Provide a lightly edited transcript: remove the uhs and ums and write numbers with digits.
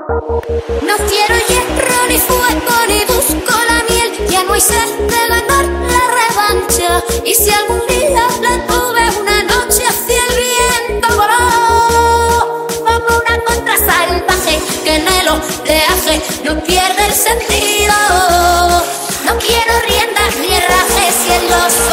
No quiero hierro ni fuego ni busco la miel. Ya no hay sed de ganar la revancha. Y si algún día la tuve una noche hacia el viento voló como una contra salvaje que en el oleaje no pierde el sentido. No quiero riendas ni herrajes y en los